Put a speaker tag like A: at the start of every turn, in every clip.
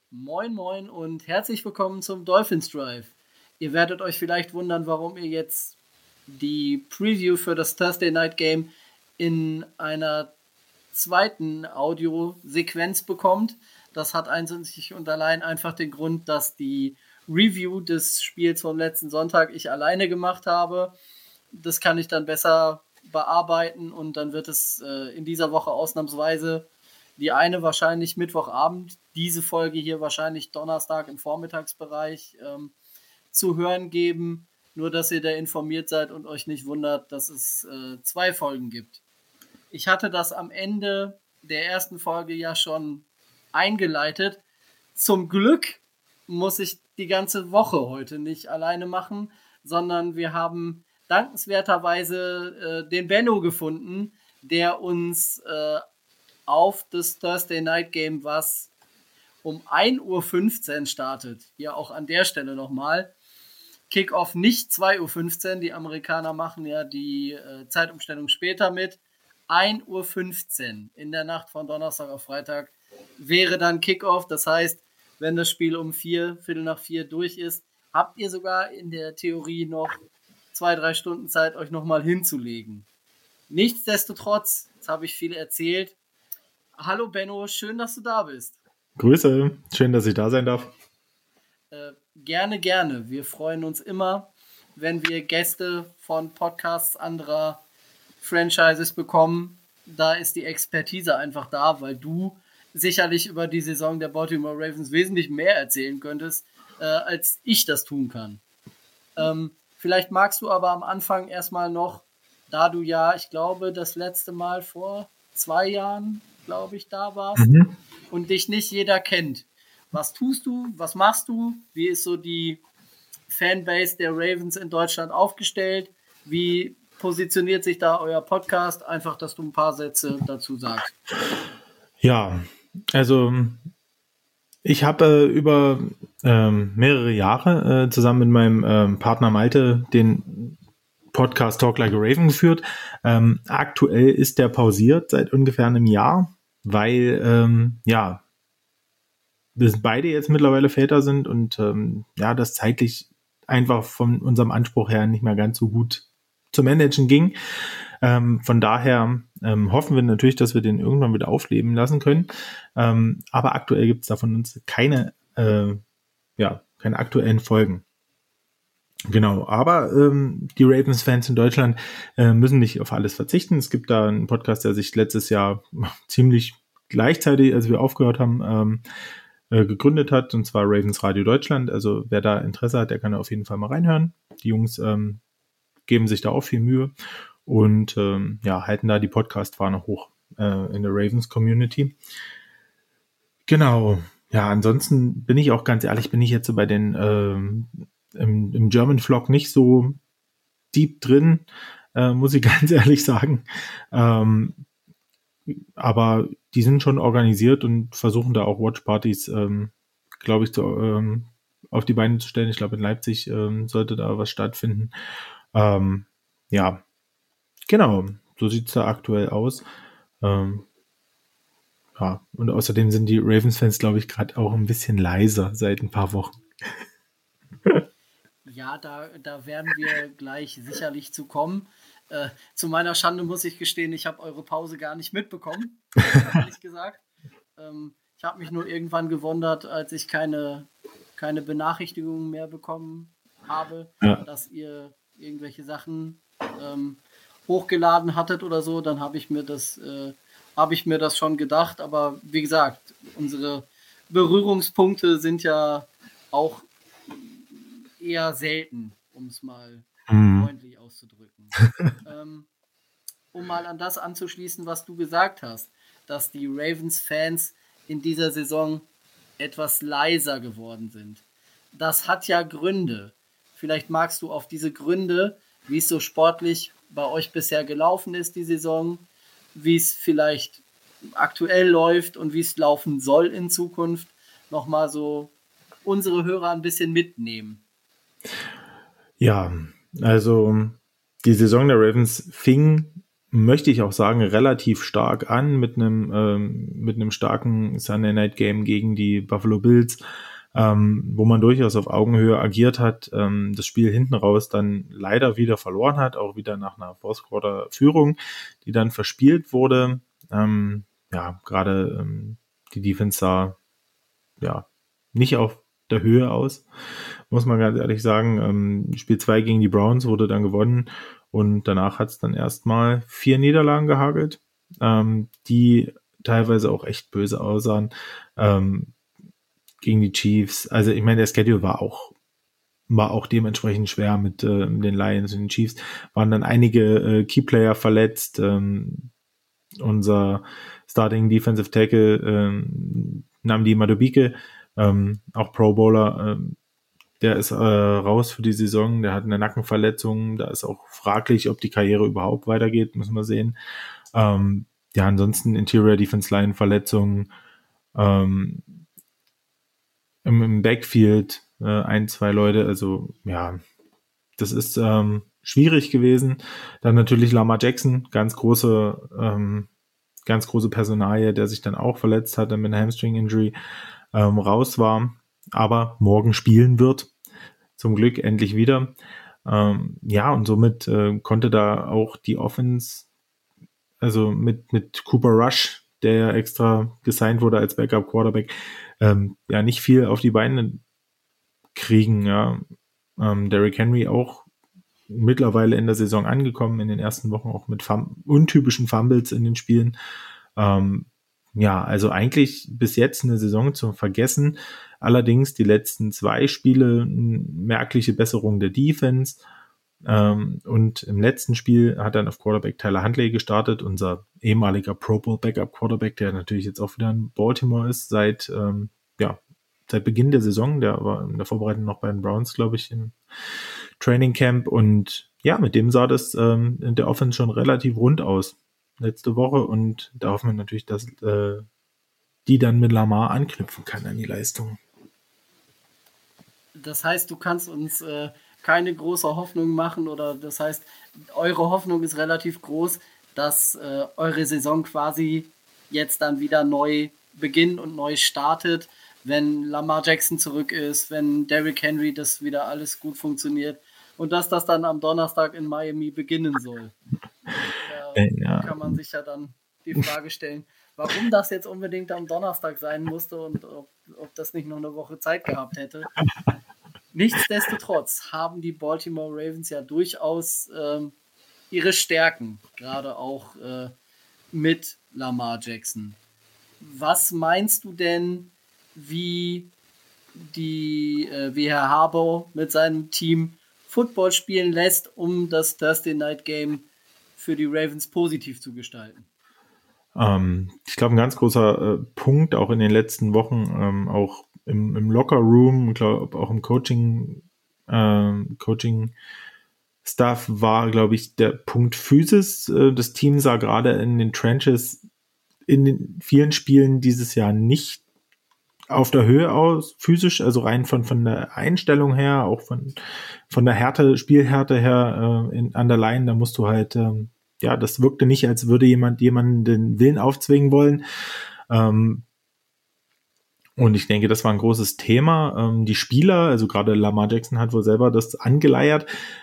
A: Moin Moin und herzlich willkommen zum Dolphins Drive. Ihr werdet euch vielleicht wundern, warum ihr jetzt die Preview für das Thursday Night Game in einer zweiten Audiosequenz bekommt. Das hat einzig und allein einfach den Grund, dass die Review des Spiels vom letzten Sonntag ich alleine gemacht habe. Das kann ich dann besser bearbeiten und dann wird es in dieser Woche ausnahmsweise die eine wahrscheinlich Mittwochabend, diese Folge hier wahrscheinlich Donnerstag im Vormittagsbereich zu hören geben. Nur, dass ihr da informiert seid und euch nicht wundert, dass es 2 Folgen gibt. Ich hatte das am Ende der ersten Folge ja schon eingeleitet. Zum Glück muss ich die ganze Woche heute nicht alleine machen, sondern wir haben dankenswerterweise den Benno gefunden, der uns auf das Thursday Night Game, was um 1:15 Uhr startet. Hier auch an der Stelle nochmal. Kickoff nicht 2:15 Uhr. Die Amerikaner machen ja die Zeitumstellung später mit. 1:15 Uhr in der Nacht von Donnerstag auf Freitag wäre dann Kickoff. Das heißt, wenn das Spiel um 4:15 durch ist, habt ihr sogar in der Theorie noch 2-3 Stunden Zeit, euch nochmal hinzulegen. Nichtsdestotrotz, jetzt habe ich viel erzählt. Hallo Benno, schön, dass du da bist.
B: Grüße, schön, dass ich da sein darf.
A: Gerne, gerne. Wir freuen uns immer, wenn wir Gäste von Podcasts anderer Franchises bekommen. Da ist die Expertise einfach da, weil du sicherlich über die Saison der Baltimore Ravens wesentlich mehr erzählen könntest, als ich das tun kann. Vielleicht magst du aber am Anfang erstmal noch, da du ja, ich glaube, das letzte Mal vor 2 Jahren, glaube ich, da warst und dich nicht jeder kennt. Was tust du? Was machst du? Wie ist so die Fanbase der Ravens in Deutschland aufgestellt? Wie positioniert sich da euer Podcast? Einfach, dass du ein paar Sätze dazu sagst.
B: Ja, also ich habe über mehrere Jahre zusammen mit meinem Partner Malte den Podcast Talk Like a Raven geführt. Aktuell ist der pausiert seit ungefähr einem Jahr, weil wir beide jetzt mittlerweile Väter sind und das zeitlich einfach von unserem Anspruch her nicht mehr ganz so gut zu managen ging. Von daher hoffen wir natürlich, dass wir den irgendwann wieder aufleben lassen können. Aber aktuell gibt es da von uns keine aktuellen Folgen. Genau, aber die Ravens-Fans in Deutschland müssen nicht auf alles verzichten. Es gibt da einen Podcast, der sich letztes Jahr ziemlich gleichzeitig, als wir aufgehört haben, gegründet hat, und zwar Ravens Radio Deutschland. Also wer da Interesse hat, der kann auf jeden Fall mal reinhören. Die Jungs geben sich da auch viel Mühe und halten da die Podcast-Fahne hoch in der Ravens-Community. Genau. Ja, ansonsten bin ich auch ganz ehrlich, bin ich jetzt so bei den im German Vlog nicht so deep drin, muss ich ganz ehrlich sagen. Aber die sind schon organisiert und versuchen da auch Watchpartys, glaube ich, auf die Beine zu stellen. Ich glaube, in Leipzig sollte da was stattfinden. Genau, so sieht es da aktuell aus. Und außerdem sind die Ravens-Fans, glaube ich, gerade auch ein bisschen leiser seit ein paar Wochen.
A: Ja, da werden wir gleich sicherlich zu kommen. Zu meiner Schande muss ich gestehen, ich habe eure Pause gar nicht mitbekommen, ehrlich gesagt. Ich habe mich nur irgendwann gewundert, als ich keine Benachrichtigungen mehr bekommen habe, dass ihr irgendwelche Sachen hochgeladen hattet oder so. Dann habe ich mir das schon gedacht. Aber wie gesagt, unsere Berührungspunkte sind ja auch eher selten, um es mal freundlich auszudrücken. Um mal an das anzuschließen, was du gesagt hast, dass die Ravens-Fans in dieser Saison etwas leiser geworden sind. Das hat ja Gründe. Vielleicht magst du auf diese Gründe, wie es so sportlich bei euch bisher gelaufen ist, die Saison, wie es vielleicht aktuell läuft und wie es laufen soll in Zukunft, nochmal so unsere Hörer ein bisschen mitnehmen.
B: Ja, also die Saison der Ravens fing möchte ich auch sagen, relativ stark an mit einem starken Sunday Night Game gegen die Buffalo Bills, wo man durchaus auf Augenhöhe agiert hat, das Spiel hinten raus dann leider wieder verloren hat, auch wieder nach einer Fourth Quarter Führung, die dann verspielt wurde. Gerade die Defense sah nicht auf der Höhe aus, muss man ganz ehrlich sagen. Spiel 2 gegen die Browns wurde dann gewonnen und danach hat es dann erstmal 4 Niederlagen gehagelt, die teilweise auch echt böse aussahen. Gegen die Chiefs, also ich meine, der Schedule war auch dementsprechend schwer mit den Lions und den Chiefs, waren dann einige Keyplayer verletzt, unser Starting Defensive Tackle Nnamdi Madubuike, auch Pro Bowler, der ist raus für die Saison, der hat eine Nackenverletzung, da ist auch fraglich, ob die Karriere überhaupt weitergeht, müssen wir sehen. Ansonsten Interior Defense Line Verletzungen, im Backfield 1-2 Leute, also ja, das ist schwierig gewesen. Dann natürlich Lamar Jackson, ganz große Personalie, der sich dann auch verletzt hat, dann mit einer Hamstring-Injury raus war, aber morgen spielen wird. Zum Glück endlich wieder. Und somit konnte da auch die Offense, also mit Cooper Rush, der ja extra gesigned wurde als Backup-Quarterback, nicht viel auf die Beine kriegen. Ja. Derrick Henry auch mittlerweile in der Saison angekommen, in den ersten Wochen auch mit untypischen Fumbles in den Spielen. Also eigentlich bis jetzt eine Saison zum Vergessen. Allerdings die letzten 2 Spiele merkliche Besserung der Defense. Und im letzten Spiel hat dann auf Quarterback Tyler Huntley gestartet, unser ehemaliger Pro Bowl Backup Quarterback, der natürlich jetzt auch wieder in Baltimore ist seit Beginn der Saison. Der war in der Vorbereitung noch bei den Browns, glaube ich, im Training Camp. Und ja, mit dem sah das in der Offense schon relativ rund aus letzte Woche. Und da hoffen wir natürlich, dass die dann mit Lamar anknüpfen kann an die Leistung.
A: Das heißt, du kannst uns keine große Hoffnung machen, oder das heißt, eure Hoffnung ist relativ groß, dass eure Saison quasi jetzt dann wieder neu beginnt und neu startet, wenn Lamar Jackson zurück ist, wenn Derrick Henry das wieder alles gut funktioniert und dass das dann am Donnerstag in Miami beginnen soll. Da kann man sich ja dann die Frage stellen, warum das jetzt unbedingt am Donnerstag sein musste und ob das nicht noch eine Woche Zeit gehabt hätte. Nichtsdestotrotz haben die Baltimore Ravens ja durchaus ihre Stärken, gerade auch mit Lamar Jackson. Was meinst du denn, wie Herr Harbaugh mit seinem Team Football spielen lässt, um das Thursday Night Game für die Ravens positiv zu gestalten?
B: Ich glaube, ein ganz großer Punkt auch in den letzten Wochen, auch im Locker Room, ich glaube auch im Coaching Staff war, glaube ich, der Punkt Physis. Das Team sah gerade in den Trenches in den vielen Spielen dieses Jahr nicht auf der Höhe aus, physisch, also rein von der Einstellung her, auch von der Spielhärte her an der Line, da musst du halt, das wirkte nicht, als würde jemanden den Willen aufzwingen wollen. Und ich denke, das war ein großes Thema. Die Spieler, also gerade Lamar Jackson hat wohl selber das angeleiert,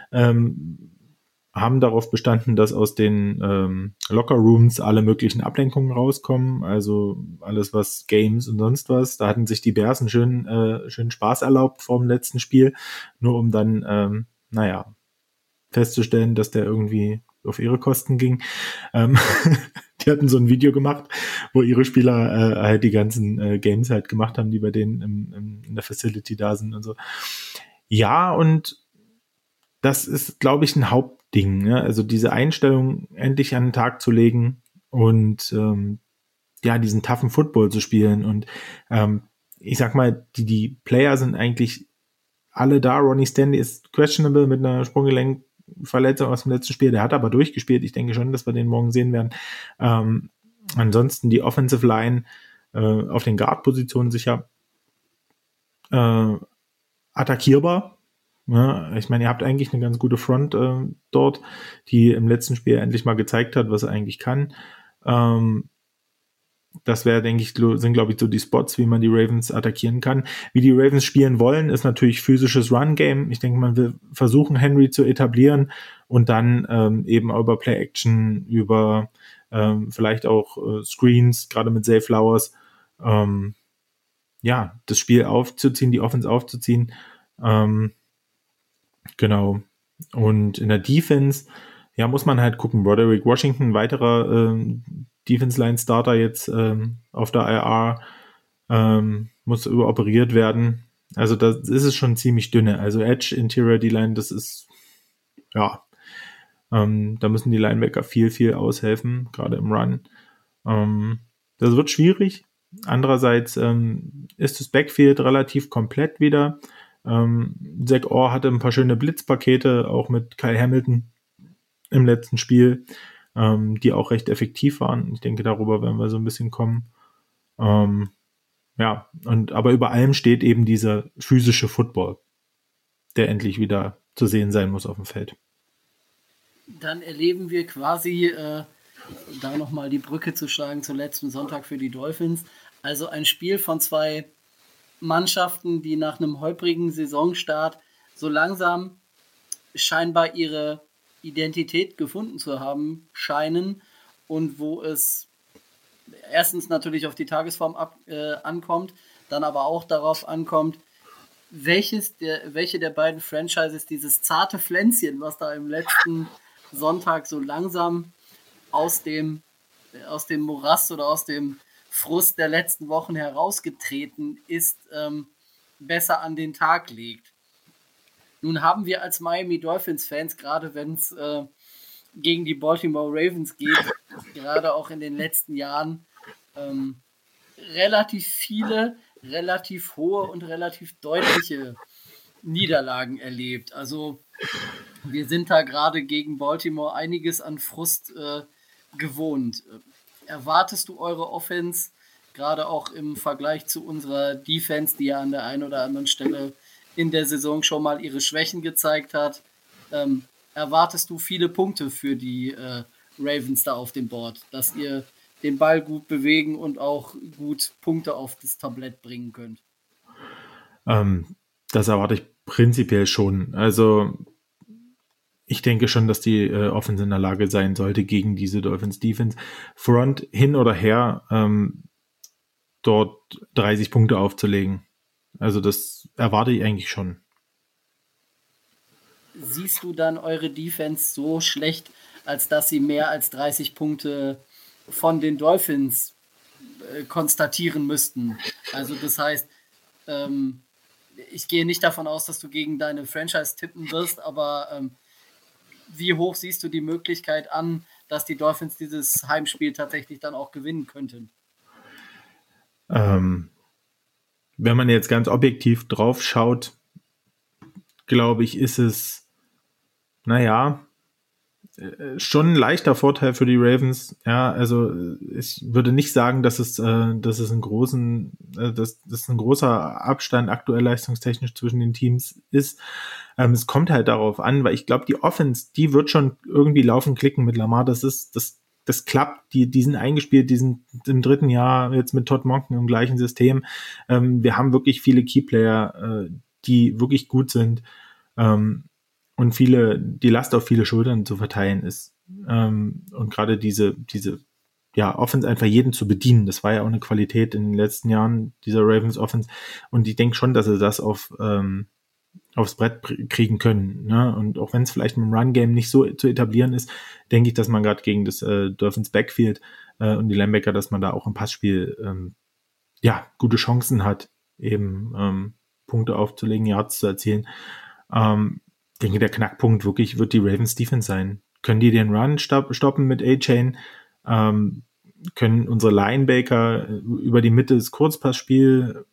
B: haben darauf bestanden, dass aus den Locker-Rooms alle möglichen Ablenkungen rauskommen, also alles was Games und sonst was. Da hatten sich die Bears einen schönen Spaß erlaubt vor dem letzten Spiel, nur um dann, festzustellen, dass der irgendwie auf ihre Kosten ging. Die hatten so ein Video gemacht, wo ihre Spieler halt die ganzen Games halt gemacht haben, die bei denen in der Facility da sind und so. Ja, und das ist, glaube ich, ein Hauptding, ne? Also diese Einstellung endlich an den Tag zu legen und diesen toughen Football zu spielen. Und ich sag mal, die Player sind eigentlich alle da. Ronnie Stanley ist questionable mit einer Sprunggelenkverletzung aus dem letzten Spiel. Der hat aber durchgespielt. Ich denke schon, dass wir den morgen sehen werden. Ansonsten die Offensive Line auf den Guard-Positionen sicher attackierbar. Ja, ich meine, ihr habt eigentlich eine ganz gute Front dort, die im letzten Spiel endlich mal gezeigt hat, was er eigentlich kann. Das wäre, denke ich, sind, glaube ich, so die Spots, wie man die Ravens attackieren kann. Wie die Ravens spielen wollen, ist natürlich physisches Run-Game. Ich denke, man will versuchen, Henry zu etablieren und dann eben auch über Play-Action, über vielleicht auch Screens, gerade mit Zay Flowers, das Spiel aufzuziehen, die Offense aufzuziehen. Genau. Und in der Defense, muss man halt gucken. Broderick Washington, weiterer Defense-Line-Starter jetzt auf der IR, muss überoperiert werden. Also das ist es schon ziemlich dünne. Also Edge, Interior D-Line, das ist, da müssen die Linebacker viel aushelfen, gerade im Run. Das wird schwierig. Andererseits ist das Backfield relativ komplett wieder. Zach Orr hatte ein paar schöne Blitzpakete, auch mit Kyle Hamilton im letzten Spiel, die auch recht effektiv waren. Ich denke, darüber werden wir so ein bisschen kommen. Aber über allem steht eben dieser physische Football, der endlich wieder zu sehen sein muss auf dem Feld.
A: Dann erleben wir quasi, da nochmal die Brücke zu schlagen zum letzten Sonntag für die Dolphins, also ein Spiel von zwei Mannschaften, die nach einem holprigen Saisonstart so langsam scheinbar ihre Identität gefunden zu haben scheinen und wo es erstens natürlich auf die Tagesform ankommt, dann aber auch darauf ankommt, welche der beiden Franchises dieses zarte Pflänzchen, was da im letzten Sonntag so langsam aus dem Morast oder aus dem Frust der letzten Wochen herausgetreten ist, besser an den Tag legt. Nun haben wir als Miami Dolphins-Fans, gerade wenn es gegen die Baltimore Ravens geht, gerade auch in den letzten Jahren, relativ viele, relativ hohe und relativ deutliche Niederlagen erlebt. Also wir sind da gerade gegen Baltimore einiges an Frust gewohnt. Erwartest du eure Offense, gerade auch im Vergleich zu unserer Defense, die ja an der einen oder anderen Stelle in der Saison schon mal ihre Schwächen gezeigt hat, erwartest du viele Punkte für die Ravens da auf dem Board, dass ihr den Ball gut bewegen und auch gut Punkte auf das Tablett bringen könnt?
B: Das erwarte ich prinzipiell schon. Also ich denke schon, dass die Offense in der Lage sein sollte, gegen diese Dolphins Defense Front hin oder her dort 30 Punkte aufzulegen. Also das erwarte ich eigentlich schon.
A: Siehst du dann eure Defense so schlecht, als dass sie mehr als 30 Punkte von den Dolphins konstatieren müssten? Also das heißt, ich gehe nicht davon aus, dass du gegen deine Franchise tippen wirst, aber wie hoch siehst du die Möglichkeit an, dass die Dolphins dieses Heimspiel tatsächlich dann auch gewinnen könnten?
B: Wenn man jetzt ganz objektiv drauf schaut, glaube ich, ist es schon ein leichter Vorteil für die Ravens. Ja, also ich würde nicht sagen, dass es ein großer Abstand aktuell leistungstechnisch zwischen den Teams ist. Es kommt halt darauf an, weil ich glaube, die Offense, die wird schon irgendwie laufen, klicken mit Lamar. Das klappt. Die sind eingespielt, die sind im 3. Jahr jetzt mit Todd Monken im gleichen System. Wir haben wirklich viele Keyplayer, die wirklich gut sind. Und die Last auf viele Schultern zu verteilen ist. Und gerade diese Offense einfach jeden zu bedienen, das war ja auch eine Qualität in den letzten Jahren dieser Ravens Offense. Und ich denke schon, dass sie das aufs Brett kriegen können. Ne? Und auch wenn es vielleicht mit dem Run-Game nicht so zu etablieren ist, denke ich, dass man gerade gegen das Dolphins Backfield und die Linebacker, dass man da auch im Passspiel gute Chancen hat, eben Punkte aufzulegen, Yards zu erzielen. Ich denke, der Knackpunkt wirklich wird die Ravens Defense sein. Können die den Run stoppen mit A-Chain? Können unsere Linebacker über die Mitte des Kurzpassspiel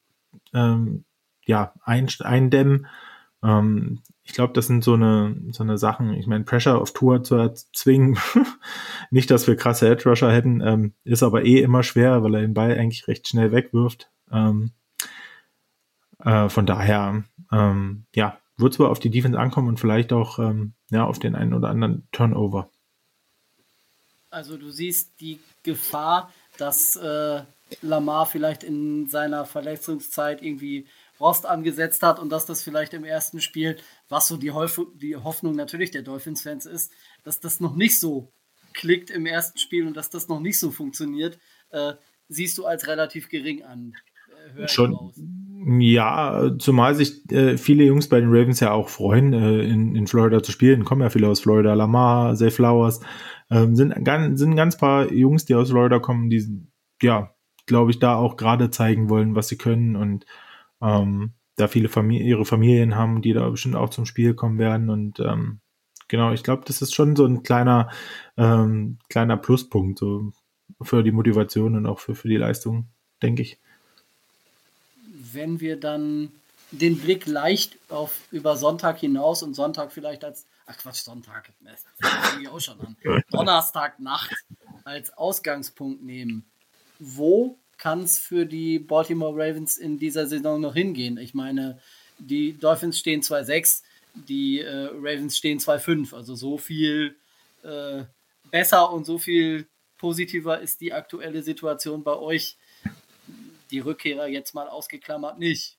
B: eindämmen? Ich glaube, das sind so eine Sachen. Ich meine, Pressure auf Tua zu erzwingen, nicht, dass wir krasse Edge Rusher hätten, ist aber immer schwer, weil er den Ball eigentlich recht schnell wegwirft. Von daher, wird zwar auf die Defense ankommen und vielleicht auch auf den einen oder anderen Turnover.
A: Also du siehst die Gefahr, dass Lamar vielleicht in seiner Verletzungszeit irgendwie Rost angesetzt hat und dass das vielleicht im ersten Spiel, was so die Hoffnung natürlich der Dolphins-Fans ist, dass das noch nicht so klickt im ersten Spiel und dass das noch nicht so funktioniert, siehst du als relativ gering an.
B: Schon, ja, zumal sich viele Jungs bei den Ravens ja auch freuen, in Florida zu spielen. Kommen ja viele aus Florida, Lamar, Zay Flowers, sind ganz paar Jungs, die aus Florida kommen, die, ja, glaube ich, da auch gerade zeigen wollen, was sie können und da viele ihre Familien haben, die da bestimmt auch zum Spiel kommen werden und genau, ich glaube, das ist schon so ein kleiner Pluspunkt so für die Motivation und auch für die Leistung, denke ich.
A: Wenn wir dann den Blick leicht über Sonntag hinaus und Sonntag vielleicht Sonntag, das fange ich auch schon an, Donnerstagnacht als Ausgangspunkt nehmen, wo kann es für die Baltimore Ravens in dieser Saison noch hingehen? Ich meine, die Dolphins stehen 2-6, die Ravens stehen 2-5, also so viel besser und so viel positiver ist die aktuelle Situation bei euch, die Rückkehrer jetzt mal ausgeklammert, nicht.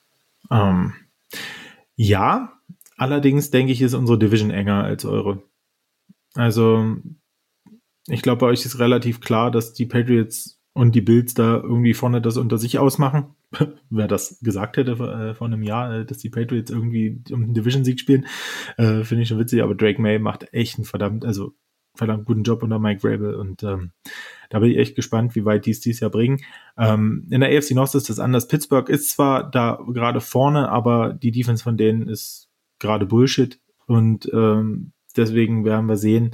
B: Ja, allerdings denke ich, ist unsere Division enger als eure. Also ich glaube, bei euch ist relativ klar, dass die Patriots und die Bills da irgendwie vorne das unter sich ausmachen. Wer das gesagt hätte vor einem Jahr, dass die Patriots irgendwie um den Division-Sieg spielen, finde ich schon witzig, aber Drake May macht echt einen verdammt guten Job unter Mike Vrabel und da bin ich echt gespannt, wie weit die es dieses Jahr bringen. In der AFC North ist das anders. Pittsburgh ist zwar da gerade vorne, aber die Defense von denen ist gerade Bullshit und deswegen werden wir sehen,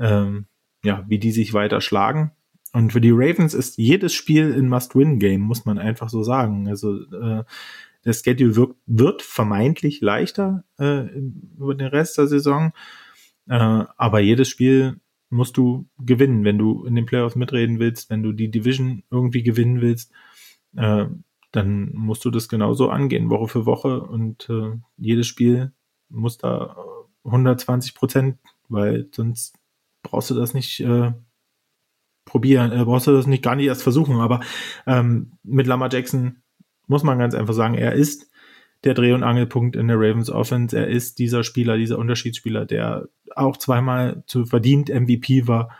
B: wie die sich weiter schlagen. Und für die Ravens ist jedes Spiel ein Must-Win-Game, muss man einfach so sagen. Also der Schedule wird vermeintlich leichter über den Rest der Saison, aber jedes Spiel musst du gewinnen, wenn du in den Playoffs mitreden willst, wenn du die Division irgendwie gewinnen willst, dann musst du das genauso angehen, Woche für Woche und jedes Spiel muss da 120%, weil sonst brauchst du das nicht probieren, brauchst du das gar nicht erst versuchen, aber mit Lamar Jackson muss man ganz einfach sagen, er ist der Dreh- und Angelpunkt in der Ravens Offense, er ist dieser Spieler, dieser Unterschiedsspieler, der auch zweimal zu verdient MVP war,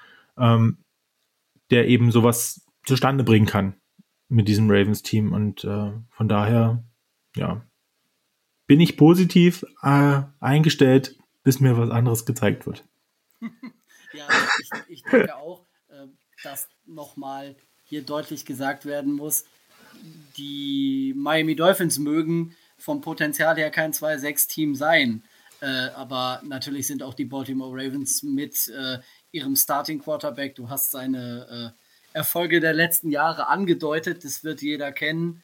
B: der eben sowas zustande bringen kann mit diesem Ravens-Team und von daher, ja, bin ich positiv eingestellt, bis mir was anderes gezeigt wird.
A: Ja, ich denke auch, dass nochmal hier deutlich gesagt werden muss, die Miami Dolphins mögen vom Potenzial her kein 2-6-Team sein. Aber natürlich sind auch die Baltimore Ravens mit ihrem Starting Quarterback, du hast seine Erfolge der letzten Jahre angedeutet, das wird jeder kennen.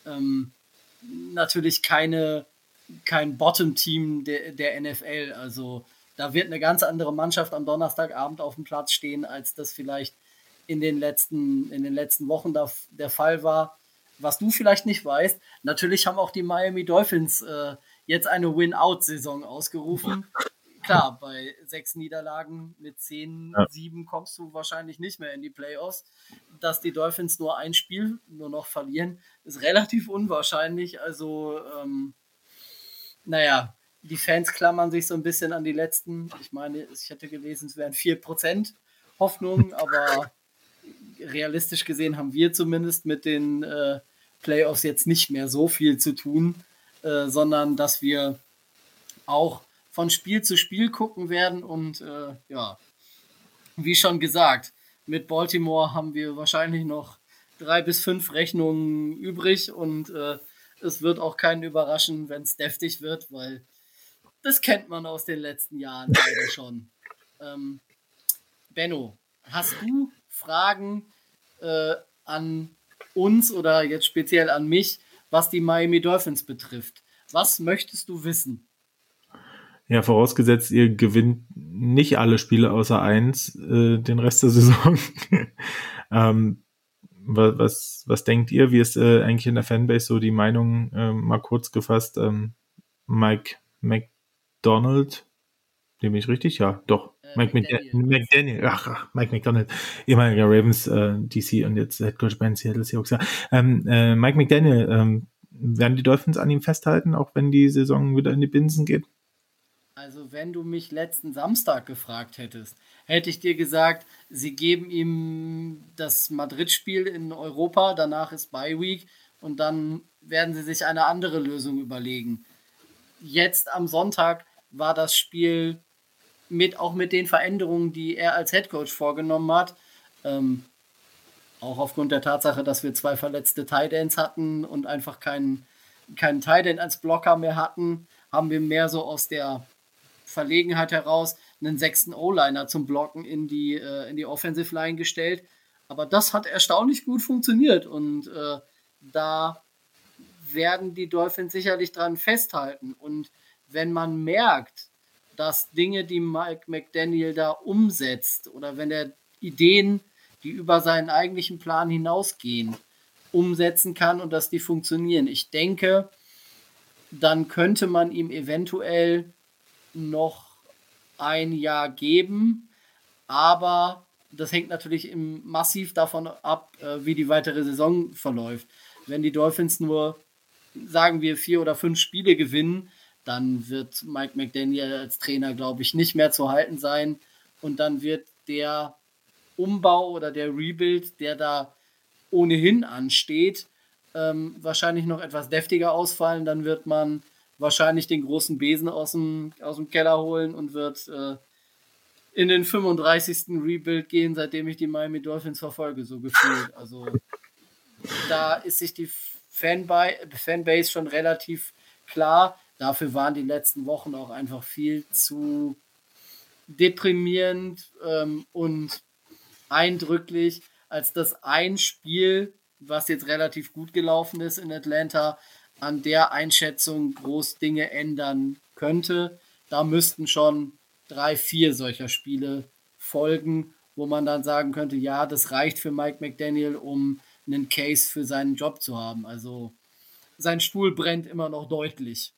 A: Natürlich kein Bottom-Team der NFL, also da wird eine ganz andere Mannschaft am Donnerstagabend auf dem Platz stehen, als das vielleicht in den letzten Wochen der Fall war. Was du vielleicht nicht weißt, natürlich haben auch die Miami Dolphins jetzt eine Win-Out-Saison ausgerufen. Klar, bei 6 Niederlagen mit 10-7 kommst du wahrscheinlich nicht mehr in die Playoffs. Dass die Dolphins nur ein Spiel nur noch verlieren, ist relativ unwahrscheinlich. Also, die Fans klammern sich so ein bisschen an die letzten. Ich meine, ich hätte gelesen, es wären 4% Hoffnung, aber realistisch gesehen haben wir zumindest mit den Playoffs jetzt nicht mehr so viel zu tun, sondern dass wir auch von Spiel zu Spiel gucken werden und wie schon gesagt, mit Baltimore haben wir wahrscheinlich noch 3 bis 5 Rechnungen übrig und es wird auch keinen überraschen, wenn es deftig wird, weil das kennt man aus den letzten Jahren leider schon. Benno, hast du Fragen an uns oder jetzt speziell an mich, was die Miami Dolphins betrifft? Was möchtest du wissen?
B: Ja, vorausgesetzt, ihr gewinnt nicht alle Spiele außer 1 den Rest der Saison. Was denkt ihr? Wie ist eigentlich in der Fanbase so die Meinung, mal kurz gefasst? Mike McDonald. Dem bin ich richtig? Ja, doch. Mike McDaniel. Mike McDonald. Ehemaliger Ravens DC und jetzt Headcoach bei den Seattle Seahawks. Ja. Mike McDaniel, werden die Dolphins an ihm festhalten, auch wenn die Saison wieder in die Binsen geht?
A: Also wenn du mich letzten Samstag gefragt hättest, hätte ich dir gesagt, sie geben ihm das Madrid-Spiel in Europa, danach ist Bye Week und dann werden sie sich eine andere Lösung überlegen. Jetzt am Sonntag war das Spiel auch mit den Veränderungen, die er als Headcoach vorgenommen hat, auch aufgrund der Tatsache, dass wir 2 verletzte Tight Ends hatten und einfach keinen Tight End als Blocker mehr hatten, haben wir mehr so aus der Verlegenheit heraus einen 6. O-Liner zum Blocken in die Offensive Line gestellt. Aber das hat erstaunlich gut funktioniert und da werden die Dolphins sicherlich dran festhalten. Und wenn man merkt, dass Dinge, die Mike McDaniel da umsetzt oder wenn er Ideen, die über seinen eigentlichen Plan hinausgehen, umsetzen kann und dass die funktionieren. Ich denke, dann könnte man ihm eventuell noch ein Jahr geben, aber das hängt natürlich massiv davon ab, wie die weitere Saison verläuft. Wenn die Dolphins nur, sagen wir, 4 oder 5 Spiele gewinnen, dann wird Mike McDaniel als Trainer, glaube ich, nicht mehr zu halten sein und dann wird der Umbau oder der Rebuild, der da ohnehin ansteht, wahrscheinlich noch etwas deftiger ausfallen. Dann wird man wahrscheinlich den großen Besen aus dem Keller holen und wird in den 35. Rebuild gehen, seitdem ich die Miami Dolphins verfolge, so gefühlt. Also da ist sich die Fanbase schon relativ klar. Dafür waren die letzten Wochen auch einfach viel zu deprimierend und eindrücklich, als dass ein Spiel, was jetzt relativ gut gelaufen ist in Atlanta, an der Einschätzung groß Dinge ändern könnte. Da müssten schon 3, 4 solcher Spiele folgen, wo man dann sagen könnte, ja, das reicht für Mike McDaniel, um einen Case für seinen Job zu haben. Also sein Stuhl brennt immer noch deutlich.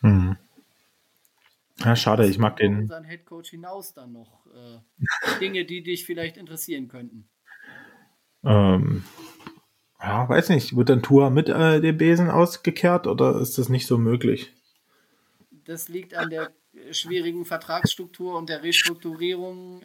B: Ja, schade, ich mag den.
A: Unseren Headcoach hinaus dann noch Dinge, die dich vielleicht interessieren könnten.
B: Ja, weiß nicht. Wird dann Tua mit dem Besen ausgekehrt oder ist das nicht so möglich?
A: Das liegt an der schwierigen Vertragsstruktur und der Restrukturierung.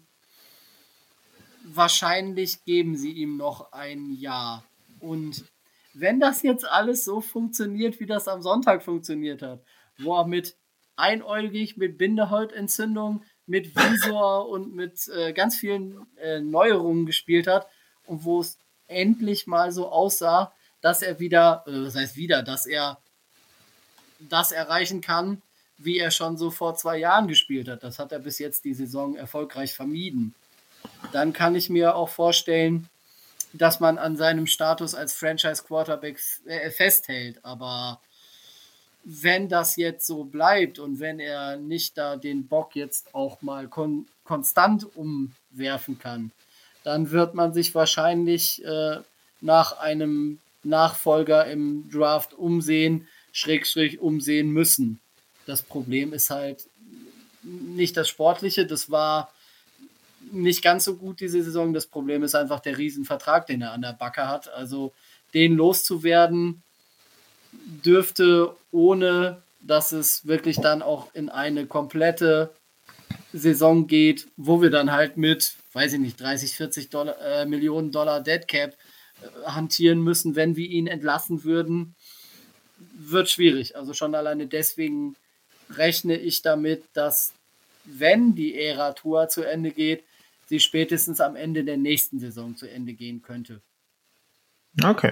A: Wahrscheinlich geben sie ihm noch ein Jahr. Und wenn das jetzt alles so funktioniert, wie das am Sonntag funktioniert hat, wo er mit einäugig, mit Bindehautentzündung, mit Visor und mit ganz vielen Neuerungen gespielt hat und wo es endlich mal so aussah, dass er dass er das erreichen kann, wie er schon so vor 2 Jahren gespielt hat. Das hat er bis jetzt die Saison erfolgreich vermieden. Dann kann ich mir auch vorstellen, dass man an seinem Status als Franchise-Quarterback festhält. Aber wenn das jetzt so bleibt und wenn er nicht da den Bock jetzt auch mal konstant umwerfen kann, dann wird man sich wahrscheinlich nach einem Nachfolger im Draft umsehen müssen. Das Problem ist halt nicht das Sportliche, das war nicht ganz so gut diese Saison. Das Problem ist einfach der Riesenvertrag, den er an der Backe hat. Also den loszuwerden dürfte, ohne dass es wirklich dann auch in eine komplette Saison geht, wo wir dann halt mit, weiß ich nicht, 30, 40 Millionen Dollar Dead Cap hantieren müssen, wenn wir ihn entlassen würden, wird schwierig. Also schon alleine deswegen rechne ich damit, dass, wenn die Ära Tua zu Ende geht, sie spätestens am Ende der nächsten Saison zu Ende gehen könnte.
B: Okay.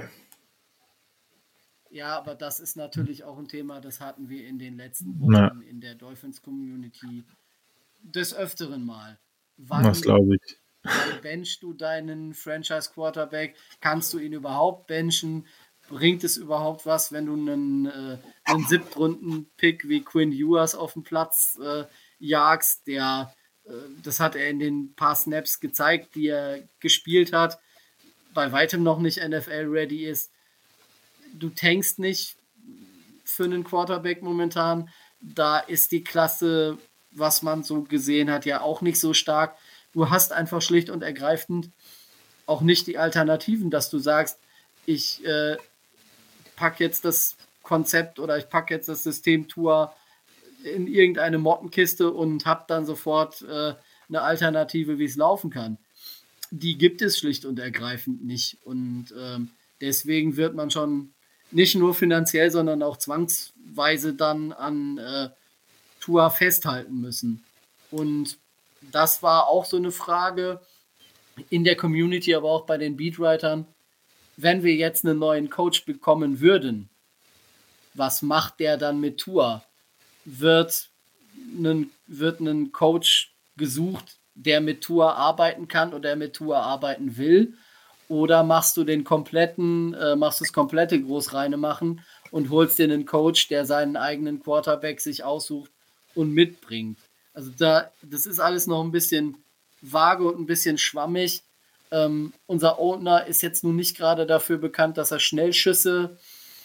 A: Ja, aber das ist natürlich auch ein Thema, das hatten wir in den letzten Wochen in der Dolphins-Community des Öfteren mal.
B: Das glaube ich.
A: Wann benchst du deinen Franchise-Quarterback? Kannst du ihn überhaupt benchen? Bringt es überhaupt was, wenn du einen 7-Runden-Pick wie Quinn Ewers auf den Platz jagst? Das hat er in den paar Snaps gezeigt, die er gespielt hat, bei weitem noch nicht NFL-ready ist. Du tankst nicht für einen Quarterback momentan. Da ist die Klasse, was man so gesehen hat, ja auch nicht so stark. Du hast einfach schlicht und ergreifend auch nicht die Alternativen, dass du sagst, ich packe jetzt das Konzept oder ich packe jetzt das System Tua in irgendeine Mottenkiste und habe dann sofort eine Alternative, wie es laufen kann. Die gibt es schlicht und ergreifend nicht. Und deswegen wird man schon nicht nur finanziell, sondern auch zwangsweise dann an Tua festhalten müssen. Und das war auch so eine Frage in der Community, aber auch bei den Beatwritern. Wenn wir jetzt einen neuen Coach bekommen würden, was macht der dann mit Tua? Wird ein Coach gesucht, der mit Tua arbeiten kann oder der mit Tua arbeiten will? Oder machst du das komplette Großreine machen und holst dir einen Coach, der seinen eigenen Quarterback sich aussucht und mitbringt? Also das ist alles noch ein bisschen vage und ein bisschen schwammig. Unser Owner ist jetzt nun nicht gerade dafür bekannt, dass er Schnellschüsse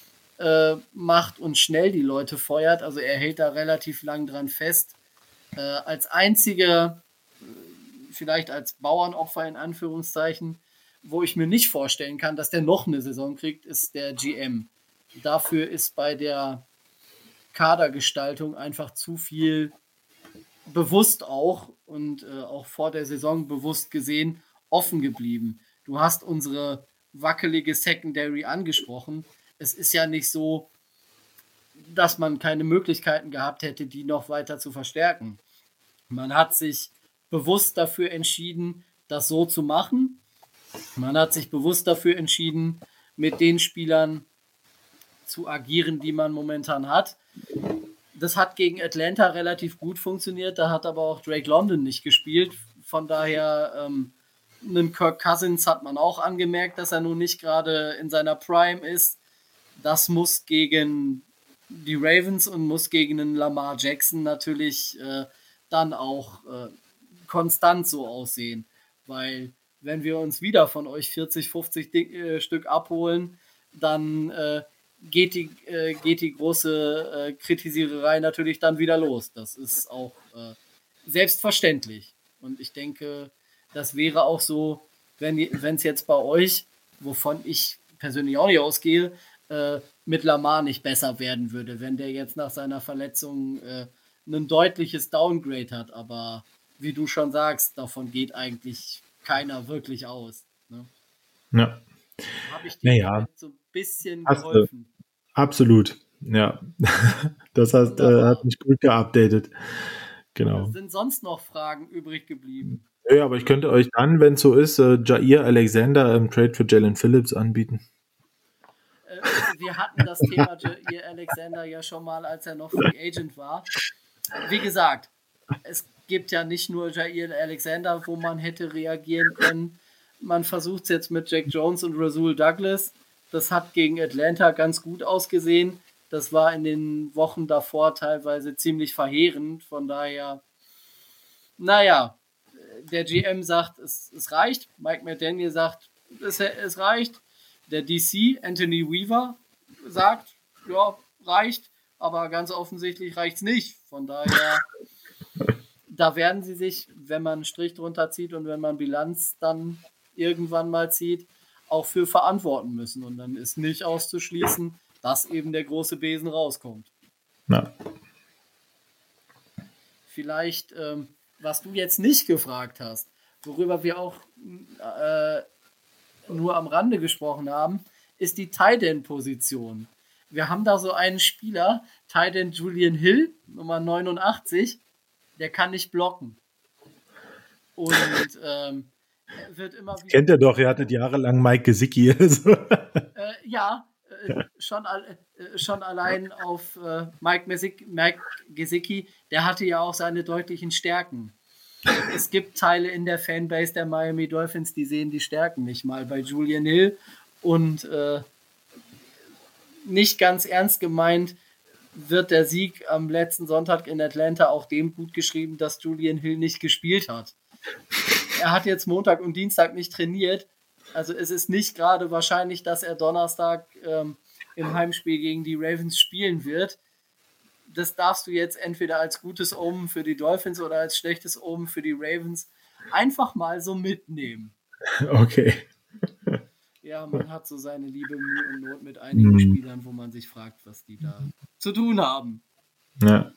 A: macht und schnell die Leute feuert. Also er hält da relativ lang dran fest. Als einziger, vielleicht als Bauernopfer in Anführungszeichen, wo ich mir nicht vorstellen kann, dass der noch eine Saison kriegt, ist der GM. Dafür ist bei der Kadergestaltung einfach zu viel bewusst auch und auch vor der Saison bewusst gesehen offen geblieben. Du hast unsere wackelige Secondary angesprochen. Es ist ja nicht so, dass man keine Möglichkeiten gehabt hätte, die noch weiter zu verstärken. Man hat sich bewusst dafür entschieden, das so zu machen. Man hat sich bewusst dafür entschieden, mit den Spielern zu agieren, die man momentan hat. Das hat gegen Atlanta relativ gut funktioniert, da hat aber auch Drake London nicht gespielt. Von daher, einen Kirk Cousins hat man auch angemerkt, dass er nun nicht gerade in seiner Prime ist. Das muss gegen die Ravens und muss gegen einen Lamar Jackson natürlich dann auch konstant so aussehen. Weil wenn wir uns wieder von euch 40, 50 Stück abholen, dann geht die große Kritisiererei natürlich dann wieder los. Das ist auch selbstverständlich. Und ich denke, das wäre auch so, wenn es jetzt bei euch, wovon ich persönlich auch nicht ausgehe, mit Lamar nicht besser werden würde, wenn der jetzt nach seiner Verletzung ein deutliches Downgrade hat. Aber wie du schon sagst, davon geht eigentlich keiner wirklich aus. Ne?
B: Ja.
A: Habe ich dir so ein bisschen geholfen?
B: Absolut, ja. Das heißt, hat mich gut geupdatet. Genau.
A: Sind sonst noch Fragen übrig geblieben?
B: Ja, aber ich könnte euch dann, wenn es so ist, Jair Alexander im Trade für Jalen Phillips anbieten.
A: Wir hatten das Thema Jair Alexander ja schon mal, als er noch Free Agent war. Wie gesagt, es gibt ja nicht nur Jair Alexander, wo man hätte reagieren können. Man versucht es jetzt mit Jack Jones und Rasul Douglas. Das hat gegen Atlanta ganz gut ausgesehen. Das war in den Wochen davor teilweise ziemlich verheerend. Von daher, naja, der GM sagt, es reicht. Mike McDaniel sagt, es reicht. Der DC, Anthony Weaver, sagt, ja, reicht. Aber ganz offensichtlich reicht es nicht. Von daher, da werden sie sich, wenn man einen Strich drunter zieht und wenn man Bilanz dann irgendwann mal zieht, auch für verantworten müssen. Und dann ist nicht auszuschließen, dass eben der große Besen rauskommt.
B: Ja.
A: Vielleicht, was du jetzt nicht gefragt hast, worüber wir auch nur am Rande gesprochen haben, ist die Tight End Position. Wir haben da so einen Spieler, Tight End Julian Hill, Nummer 89, der kann nicht blocken. Und wird immer wieder.
B: Kennt er doch, er hatte jahrelang Mike Gesicki.
A: Ja, schon allein auf Mike Gesicki, der hatte ja auch seine deutlichen Stärken. Es gibt Teile in der Fanbase der Miami Dolphins, die sehen die Stärken nicht mal bei Julian Hill. Und nicht ganz ernst gemeint wird der Sieg am letzten Sonntag in Atlanta auch dem gut geschrieben, dass Julian Hill nicht gespielt hat. Er hat jetzt Montag und Dienstag nicht trainiert. Also es ist nicht gerade wahrscheinlich, dass er Donnerstag im Heimspiel gegen die Ravens spielen wird. das darfst du jetzt entweder als gutes Omen für die Dolphins oder als schlechtes Omen für die Ravens einfach mal so mitnehmen.
B: Okay.
A: Ja, man hat so seine Liebe, Mühe und Not mit einigen Spielern, wo man sich fragt, was die da zu tun haben.
B: Ja.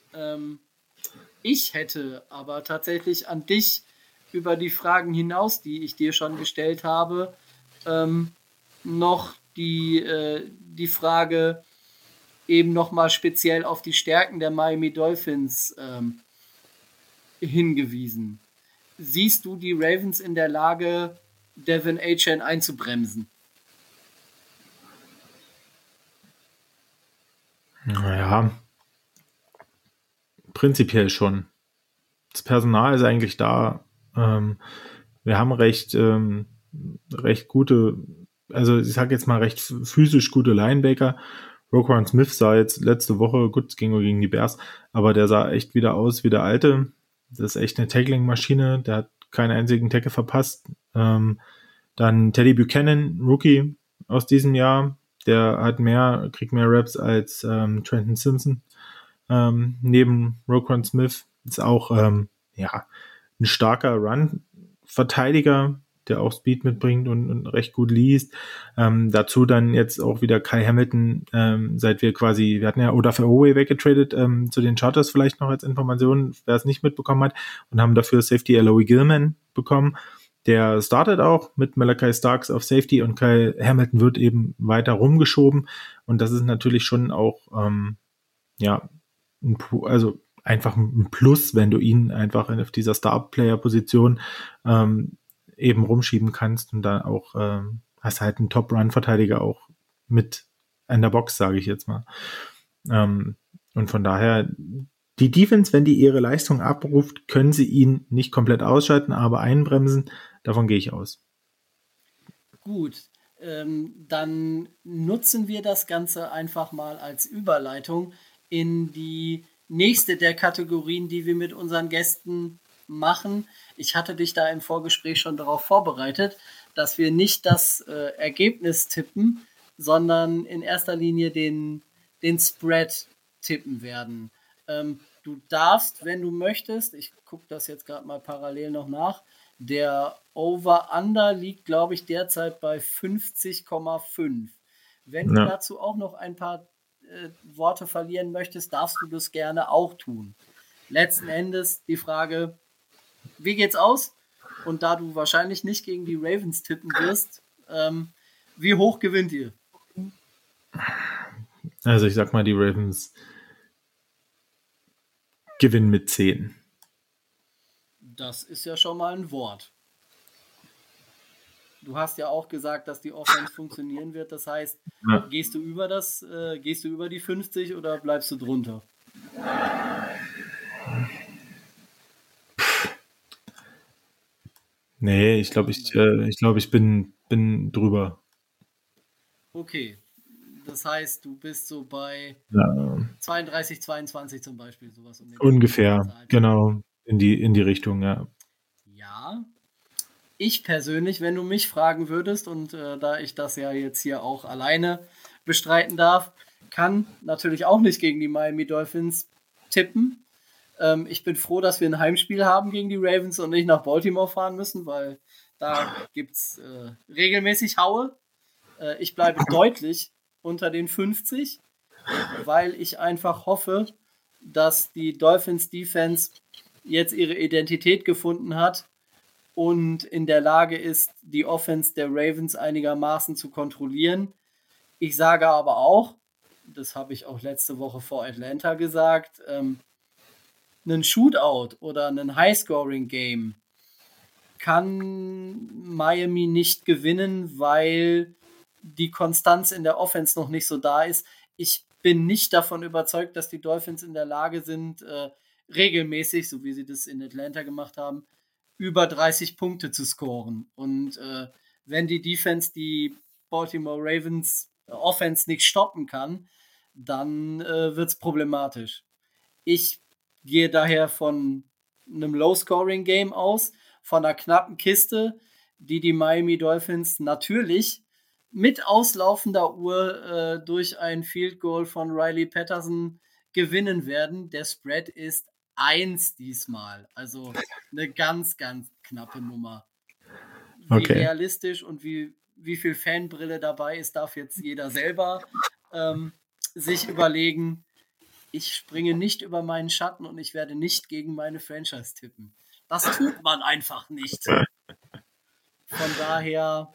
A: Ich hätte aber tatsächlich an dich über die Fragen hinaus, die ich dir schon gestellt habe, noch die Frage eben nochmal speziell auf die Stärken der Miami Dolphins hingewiesen. Siehst du die Ravens in der Lage, Devin Achane einzubremsen?
B: Naja, prinzipiell schon. Das Personal ist eigentlich da. Wir haben recht gute, also ich sage jetzt mal recht physisch gute Linebacker. Roquan Smith sah jetzt letzte Woche, gut, es ging nur gegen die Bears, aber der sah echt wieder aus wie der Alte. Das ist echt eine Tackling-Maschine, der hat keinen einzigen Tackle verpasst. Dann Teddy Buchanan, Rookie aus diesem Jahr, der kriegt mehr Reps als Trenton Simpson. Neben Roquan Smith ist auch ein starker Run-Verteidiger, der auch Speed mitbringt und recht gut liest. Dazu dann jetzt auch wieder Kai Hamilton, wir hatten ja Odafe Oweh weggetradet zu den Chargers vielleicht noch als Information, wer es nicht mitbekommen hat, und haben dafür Safety Eloy Gilman bekommen. Der startet auch mit Malachi Starks auf Safety und Kai Hamilton wird eben weiter rumgeschoben. Und das ist natürlich schon auch also einfach ein Plus, wenn du ihn einfach auf dieser Star-Player-Position eben rumschieben kannst und dann auch hast halt einen Top-Run-Verteidiger auch mit an der Box, sage ich jetzt mal. Und von daher, die Defense, wenn die ihre Leistung abruft, können sie ihn nicht komplett ausschalten, aber einbremsen, davon gehe ich aus.
A: Gut, dann nutzen wir das Ganze einfach mal als Überleitung in die nächste der Kategorien, die wir mit unseren Gästen machen. Ich hatte dich da im Vorgespräch schon darauf vorbereitet, dass wir nicht das Ergebnis tippen, sondern in erster Linie den Spread tippen werden. Du darfst, wenn du möchtest, ich gucke das jetzt gerade mal parallel noch nach, der Over-Under liegt, glaube ich, derzeit bei 50,5. Wenn du dazu auch noch ein paar Worte verlieren möchtest, darfst du das gerne auch tun. Letzten Endes die Frage, wie geht's aus? Und da du wahrscheinlich nicht gegen die Ravens tippen wirst, wie hoch gewinnt ihr?
B: Also ich sag mal, die Ravens gewinnen mit 10.
A: Das ist ja schon mal ein Wort. Du hast ja auch gesagt, dass die Offense funktionieren wird. Das heißt, gehst du über die 50 oder bleibst du drunter?
B: Nee, ich glaube, ich bin drüber.
A: Okay. Das heißt, du bist so bei 32, 22 zum Beispiel, sowas um den
B: ungefähr, genau, in die Richtung, ja.
A: Ja. Ich persönlich, wenn du mich fragen würdest, und da ich das ja jetzt hier auch alleine bestreiten darf, kann natürlich auch nicht gegen die Miami Dolphins tippen. Ich bin froh, dass wir ein Heimspiel haben gegen die Ravens und nicht nach Baltimore fahren müssen, weil da gibt es regelmäßig Haue. Ich bleibe deutlich unter den 50, weil ich einfach hoffe, dass die Dolphins Defense jetzt ihre Identität gefunden hat und in der Lage ist, die Offense der Ravens einigermaßen zu kontrollieren. Ich sage aber auch, das habe ich auch letzte Woche vor Atlanta gesagt, einen Shootout oder einen High-Scoring-Game kann Miami nicht gewinnen, weil die Konstanz in der Offense noch nicht so da ist. Ich bin nicht davon überzeugt, dass die Dolphins in der Lage sind, regelmäßig, so wie sie das in Atlanta gemacht haben, über 30 Punkte zu scoren. Und wenn die Defense die Baltimore Ravens Offense nicht stoppen kann, dann wird es problematisch. Ich gehe daher von einem Low-Scoring-Game aus, von einer knappen Kiste, die Miami Dolphins natürlich mit auslaufender Uhr durch ein Field Goal von Riley Patterson gewinnen werden. Der Spread ist 1 diesmal. Also eine ganz, ganz knappe Nummer. Wie realistisch und wie viel Fanbrille dabei ist, darf jetzt jeder selber sich überlegen. Ich springe nicht über meinen Schatten und ich werde nicht gegen meine Franchise tippen. Das tut man einfach nicht. Von daher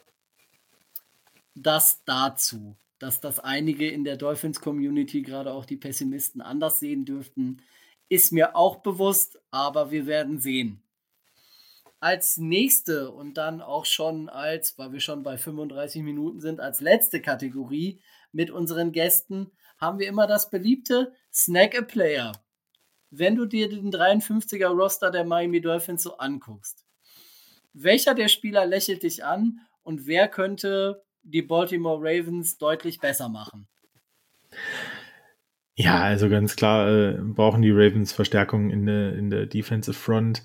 A: das dazu, dass das einige in der Dolphins-Community, gerade auch die Pessimisten, anders sehen dürften, ist mir auch bewusst, aber wir werden sehen. Als nächste und dann auch schon weil wir schon bei 35 Minuten sind, als letzte Kategorie mit unseren Gästen haben wir immer das beliebte Snack a Player. Wenn du dir den 53er Roster der Miami Dolphins so anguckst, welcher der Spieler lächelt dich an und wer könnte die Baltimore Ravens deutlich besser machen?
B: Ja, also ganz klar brauchen die Ravens Verstärkung in der Defensive Front.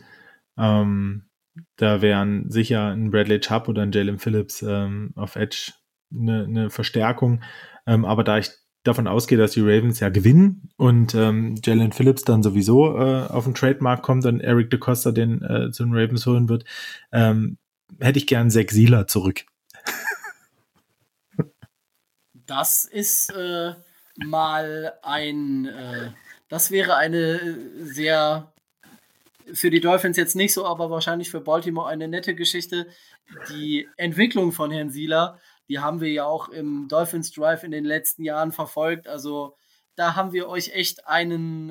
B: Da wären sicher ein Bradley Chubb oder ein Jalen Phillips auf Edge eine Verstärkung. Aber da ich davon ausgehe, dass die Ravens ja gewinnen und Jalen Phillips dann sowieso auf den Trademark kommt und Eric DeCosta den zu den Ravens holen wird, hätte ich gern Zach Sieler zurück.
A: Das ist das wäre eine sehr, für die Dolphins jetzt nicht so, aber wahrscheinlich für Baltimore eine nette Geschichte. Die Entwicklung von Herrn Sieler, die haben wir ja auch im Dolphins Drive in den letzten Jahren verfolgt. Also da haben wir euch echt einen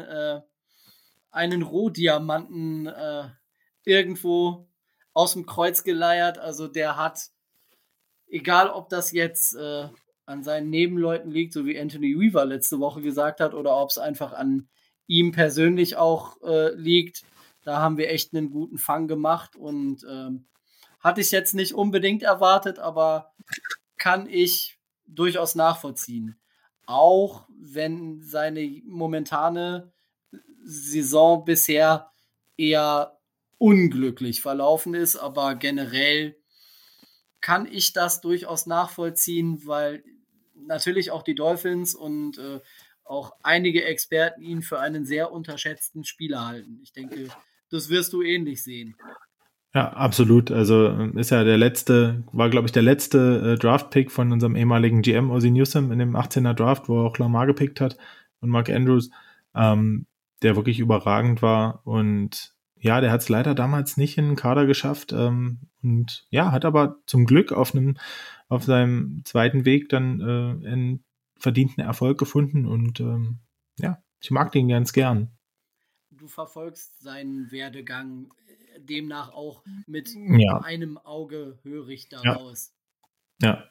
A: Rohdiamanten irgendwo aus dem Kreuz geleiert. Also der hat, egal ob das jetzt an seinen Nebenleuten liegt, so wie Anthony Weaver letzte Woche gesagt hat, oder ob es einfach an ihm persönlich auch liegt, da haben wir echt einen guten Fang gemacht und hatte ich jetzt nicht unbedingt erwartet, aber kann ich durchaus nachvollziehen. Auch wenn seine momentane Saison bisher eher unglücklich verlaufen ist, aber generell kann ich das durchaus nachvollziehen, weil natürlich auch die Dolphins und auch einige Experten ihn für einen sehr unterschätzten Spieler halten. Ich denke, das wirst du ähnlich sehen.
B: Ja, absolut. Also ist ja war glaube ich der letzte Draft-Pick von unserem ehemaligen GM Ozzie Newsome in dem 18er Draft, wo er auch Lamar gepickt hat und Mark Andrews, der wirklich überragend war. Und ja, der hat es leider damals nicht in den Kader geschafft und ja, hat aber zum Glück auf seinem zweiten Weg dann einen verdienten Erfolg gefunden und ja, ich mag den ganz gern.
A: Du verfolgst seinen Werdegang demnach auch mit einem Auge hörig daraus.
B: Ja.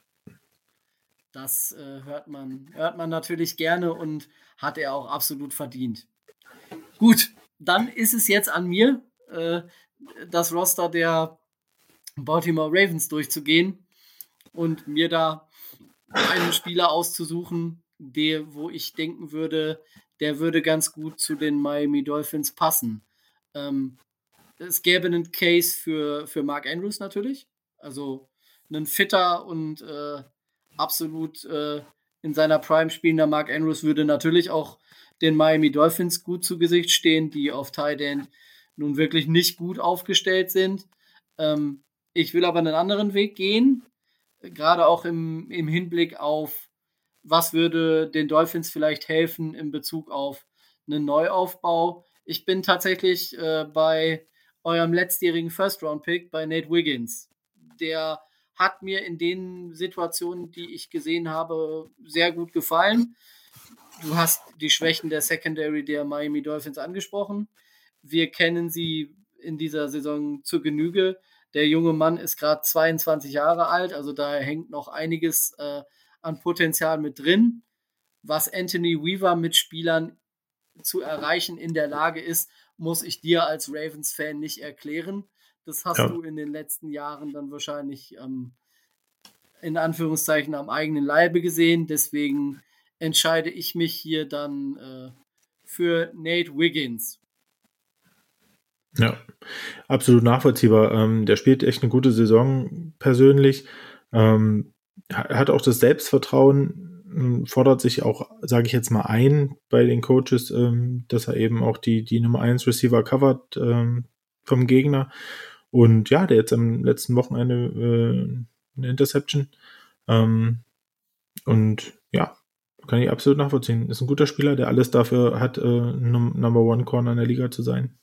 A: Das hört man natürlich gerne und hat er auch absolut verdient. Gut, dann ist es jetzt an mir, das Roster der Baltimore Ravens durchzugehen und mir da einen Spieler auszusuchen, wo ich denken würde, der würde ganz gut zu den Miami Dolphins passen. Es gäbe einen Case für Mark Andrews natürlich, also einen fitter und absolut in seiner Prime spielender Mark Andrews würde natürlich auch den Miami Dolphins gut zu Gesicht stehen, die auf Tight End nun wirklich nicht gut aufgestellt sind. Ich will aber einen anderen Weg gehen, gerade auch im Hinblick auf, was würde den Dolphins vielleicht helfen in Bezug auf einen Neuaufbau. Ich bin tatsächlich bei eurem letztjährigen First-Round-Pick bei Nate Wiggins. Der hat mir in den Situationen, die ich gesehen habe, sehr gut gefallen. Du hast die Schwächen der Secondary der Miami Dolphins angesprochen. Wir kennen sie in dieser Saison zur Genüge. Der junge Mann ist gerade 22 Jahre alt, also da hängt noch einiges an Potenzial mit drin. Was Anthony Weaver mit Spielern zu erreichen in der Lage ist, muss ich dir als Ravens-Fan nicht erklären. Das hast du in den letzten Jahren dann wahrscheinlich in Anführungszeichen am eigenen Leibe gesehen. Deswegen entscheide ich mich hier dann für Nate Wiggins.
B: Ja, absolut nachvollziehbar. Der spielt echt eine gute Saison persönlich. Hat auch das Selbstvertrauen, fordert sich auch, sage ich jetzt mal, ein bei den Coaches, dass er eben auch die Nummer 1 Receiver covert vom Gegner. Und ja, der jetzt am letzten Wochenende eine Interception. Und ja, kann ich absolut nachvollziehen. Ist ein guter Spieler, der alles dafür hat, Number One Corner in der Liga zu sein.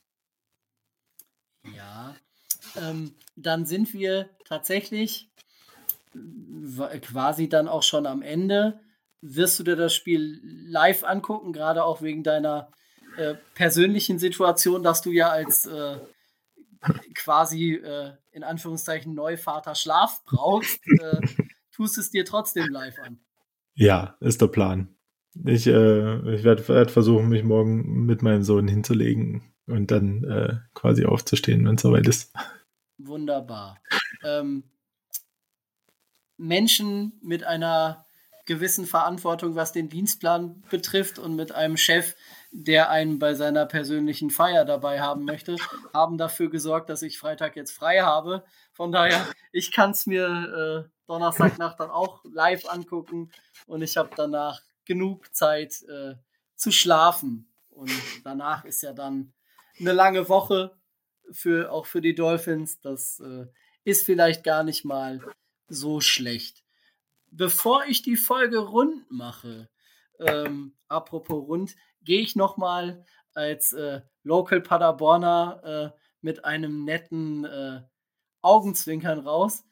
A: Ja, dann sind wir tatsächlich quasi dann auch schon am Ende. Wirst du dir das Spiel live angucken, gerade auch wegen deiner persönlichen Situation, dass du ja als quasi in Anführungszeichen Neuvater Schlaf brauchst, tust es dir trotzdem live an?
B: Ja, ist der Plan. Ich werd versuchen, mich morgen mit meinem Sohn hinzulegen und dann quasi aufzustehen, wenn es soweit ist.
A: Wunderbar. Menschen mit einer gewissen Verantwortung, was den Dienstplan betrifft und mit einem Chef, der einen bei seiner persönlichen Feier dabei haben möchte, haben dafür gesorgt, dass ich Freitag jetzt frei habe. Von daher, ich kann es mir Donnerstagnacht dann auch live angucken und ich habe danach genug Zeit zu schlafen. Und danach ist ja dann eine lange Woche auch für die Dolphins. Das ist vielleicht gar nicht mal so schlecht. Bevor ich die Folge rund mache, apropos rund, gehe ich nochmal als Local Paderborner mit einem netten Augenzwinkern raus.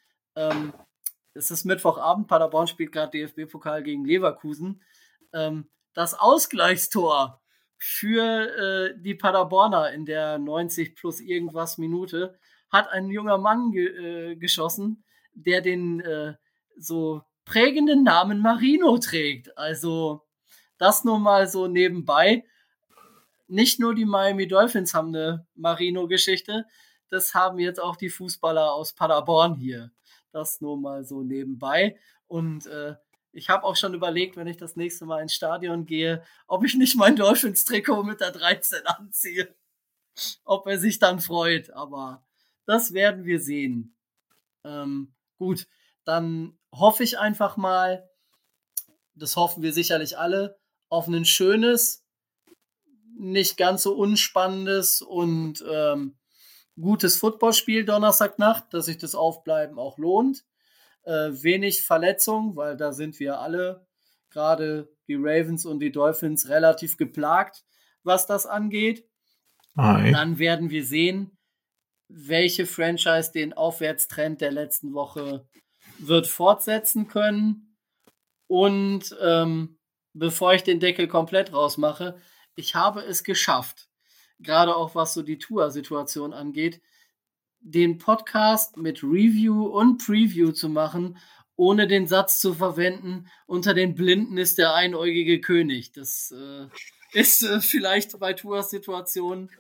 A: Es ist Mittwochabend, Paderborn spielt gerade DFB-Pokal gegen Leverkusen. Das Ausgleichstor für die Paderborner in der 90 plus irgendwas Minute hat ein junger Mann geschossen, der den so prägenden Namen Marino trägt. Also das nur mal so nebenbei. Nicht nur die Miami Dolphins haben eine Marino-Geschichte, das haben jetzt auch die Fußballer aus Paderborn hier. Das nur mal so nebenbei. Und ich habe auch schon überlegt, wenn ich das nächste Mal ins Stadion gehe, ob ich nicht mein Dolphins-Trikot mit der 13 anziehe. Ob er sich dann freut. Aber das werden wir sehen. Gut, dann hoffe ich einfach mal, das hoffen wir sicherlich alle, auf ein schönes, nicht ganz so unspannendes und gutes Footballspiel Donnerstagnacht, dass sich das Aufbleiben auch lohnt. Wenig Verletzung, weil da sind wir alle, gerade die Ravens und die Dolphins, relativ geplagt, was das angeht. Dann werden wir sehen, welche Franchise den Aufwärtstrend der letzten Woche wird fortsetzen können. Und bevor ich den Deckel komplett rausmache, ich habe es geschafft, gerade auch was so die Tour-Situation angeht, den Podcast mit Review und Preview zu machen, ohne den Satz zu verwenden, unter den Blinden ist der einäugige König. Das ist vielleicht bei Tour-Situationen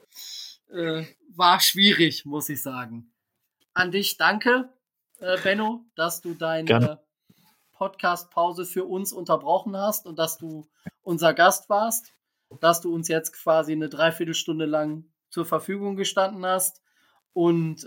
A: war schwierig, muss ich sagen. An dich danke, Benno, dass du deine Podcast-Pause für uns unterbrochen hast und dass du unser Gast warst, dass du uns jetzt quasi eine Dreiviertelstunde lang zur Verfügung gestanden hast und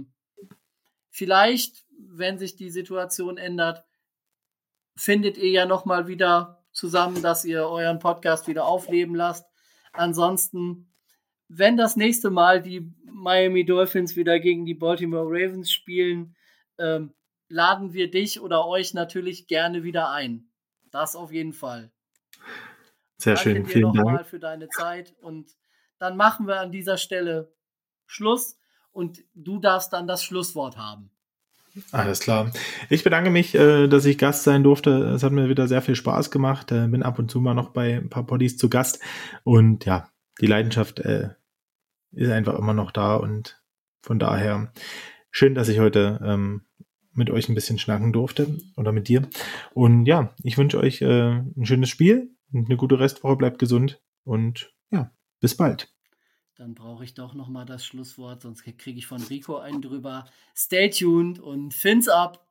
A: vielleicht, wenn sich die Situation ändert, findet ihr ja nochmal wieder zusammen, dass ihr euren Podcast wieder aufleben lasst. Ansonsten, wenn das nächste Mal die Miami Dolphins wieder gegen die Baltimore Ravens spielen, laden wir dich oder euch natürlich gerne wieder ein. Das auf jeden Fall.
B: Sehr schön,
A: Danke dir
B: vielen
A: nochmal
B: Dank.
A: für deine Zeit und dann machen wir an dieser Stelle Schluss und du darfst dann das Schlusswort haben.
B: Alles klar. Ich bedanke mich, dass ich Gast sein durfte. Es hat mir wieder sehr viel Spaß gemacht. Bin ab und zu mal noch bei ein paar Poddies zu Gast. Und ja, die Leidenschaft ist einfach immer noch da. Und von daher schön, dass ich heute mit euch ein bisschen schnacken durfte oder mit dir. Und ja, ich wünsche euch ein schönes Spiel und eine gute Restwoche. Bleibt gesund und ja, bis bald.
A: Dann brauche ich doch nochmal das Schlusswort, sonst kriege ich von Rico einen drüber. Stay tuned und Fins up!